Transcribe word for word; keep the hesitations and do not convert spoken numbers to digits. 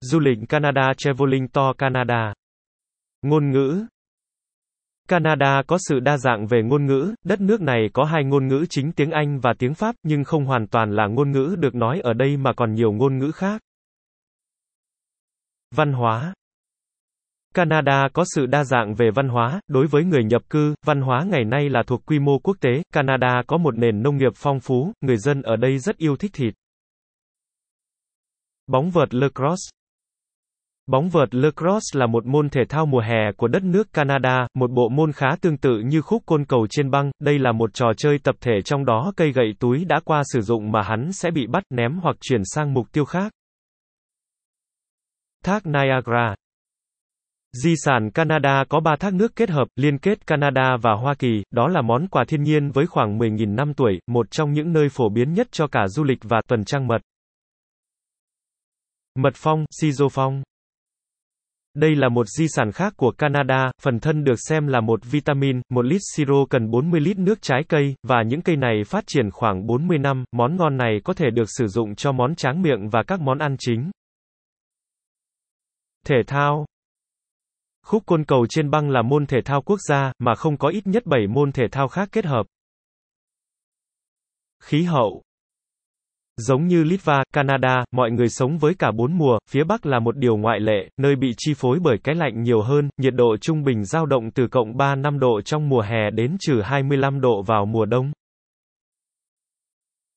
Du lịch Canada Traveling Tour Canada. Ngôn ngữ. Canada có sự đa dạng về ngôn ngữ, đất nước này có hai ngôn ngữ chính tiếng Anh và tiếng Pháp, nhưng không hoàn toàn là ngôn ngữ được nói ở đây mà còn nhiều ngôn ngữ khác. Văn hóa. Canada có sự đa dạng về văn hóa, đối với người nhập cư, văn hóa ngày nay là thuộc quy mô quốc tế. Canada có một nền nông nghiệp phong phú, người dân ở đây rất yêu thích thịt. Bóng vợt lacrosse. Bóng vợt lacrosse là một môn thể thao mùa hè của đất nước Canada, một bộ môn khá tương tự như khúc côn cầu trên băng. Đây là một trò chơi tập thể trong đó cây gậy túi đã qua sử dụng mà hắn sẽ bị bắt, ném hoặc chuyển sang mục tiêu khác. Thác Niagara. Di sản Canada có ba thác nước kết hợp, liên kết Canada và Hoa Kỳ, đó là món quà thiên nhiên với khoảng mười nghìn năm tuổi, một trong những nơi phổ biến nhất cho cả du lịch và tuần trăng mật. Mật phong, siro phong. Đây là một di sản khác của Canada, phần thân được xem là một vitamin, một lít siro cần bốn mươi lít nước trái cây, và những cây này phát triển khoảng bốn mươi năm, món ngon này có thể được sử dụng cho món tráng miệng và các món ăn chính. Thể thao. Khúc côn cầu trên băng là môn thể thao quốc gia, mà không có ít nhất bảy môn thể thao khác kết hợp. Khí hậu. Giống như Litva, Canada, mọi người sống với cả bốn mùa, phía Bắc là một điều ngoại lệ, nơi bị chi phối bởi cái lạnh nhiều hơn, nhiệt độ trung bình dao động từ cộng ba mươi lăm độ trong mùa hè đến trừ hai mươi lăm độ vào mùa đông.